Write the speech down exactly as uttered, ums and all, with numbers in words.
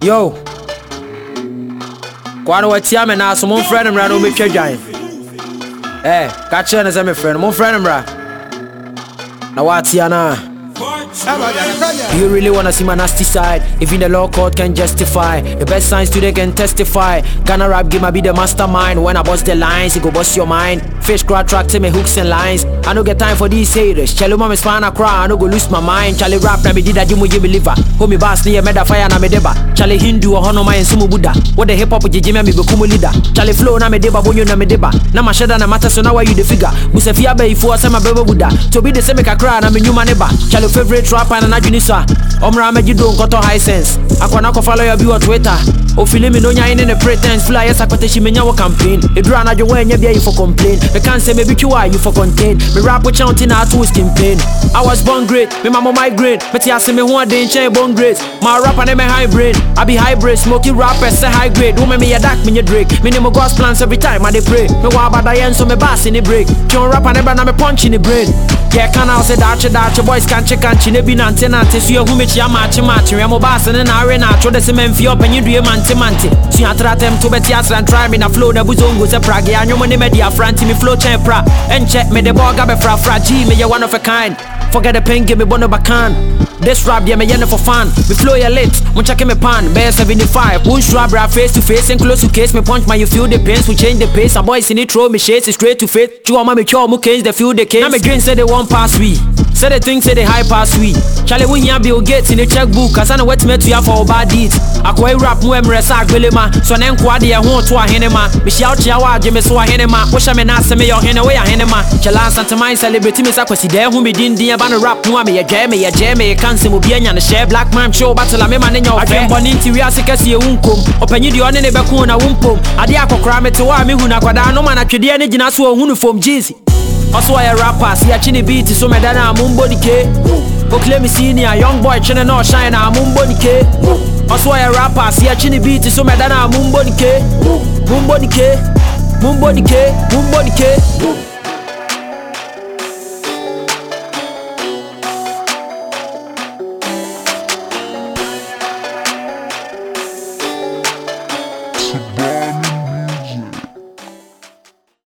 Yo, Kwano watia me na so mon friend mra no metwa dwan. Eh, ka kire ne se me friend, mon friend mra. Na watia na. Do you really wanna see my nasty side? Even the law court can justify. The best science today can testify. Ghana rap game I be the mastermind. When I bust the lines, it go bust your mind. Fish crowd track to me hooks and lines. I no get time for these haters. Charlie mama spine I cry, I no go lose my mind. Charlie rap na me did that you you believer. Homie boss near meda fire na me deba. Charlie Hindu or hono my sumu Buddha. What the hip hop with Jimmy me become leader. Charlie flow na me deba bonyo na me deba. Na my shada na matter so now why you the figure. Musafia be ifo say my baby Buddha. To be the same make a cry na me new man neba. Charlie favorite rapper na Junisa. Omra meji don koto high sense. Akwana ko follow your view on Twitter. O feel me no nya in the pretense. Flyers akwate shi menya wo campaign. Edura na jo when you be for complain. Me can say maybe Q I you for contain. Me rap with chanting out to skin pain. I was born great. Me mama migraine. Me tia say me one day chain born great. My rapper name high brain. I be hybrid smoking rappers say high grade. Woman me a dark me a Drake. Me name God's plans every time I dey pray. Me wa bad I so me bass in the break. John rapper never na me punch in the brain. Yeah, can I say that that boys can't check and chin be nante nante. So you who me chia match match. We am bass and na arena. Tro the cement fi up and you do mante mante. So you try them to bet yas and try me na flow na buzongo se prague. And you money media franti me flow chain pra. And check me the ball gabe fra fra G me you one of a kind. Forget the pain give me bono bacan. This rap yeah me yen for fun. Me flow your lips, mun check me pan. Bear seventy-five. Push rap rap face to face and close to case. Me punch my you feel the pains. We change the pace. A boys in it throw me shades straight to face. You want me cure me case the feel the case. Now me green say they want pass we. Say the thing say they high pass we. Charlie we here Bill Gates in the checkbook. Cause I know what me to you for bad deeds. Akwa rap mu emre sa agbelema. So na nkwa de ho to ahenema. Me shout ya wa je me so ahenema. Wo sha me na se me yo hene we ahenema. Chala Santa Mai celebrity me sa kwasi de hu me din din ba no rap no me ye je me ye je me ye kan se mo bia nya no share black man show battle me man nya ofe. Boni nti wi asekase ye wunkom. Opanyi de one ne be ko na wumpom. Ade akokora me te wa me hu na kwada no ma na twede ne gina so ohunu fom jeezy. Also I a rapper, see a chini beat so me dana mumbo dike. Go claim me senior, young boy chine no shine a mumbo dike. Also I a rapper, see a chini beat so me dana mumbo dike. Mumbo dike, mumbo dike, mumbo dike.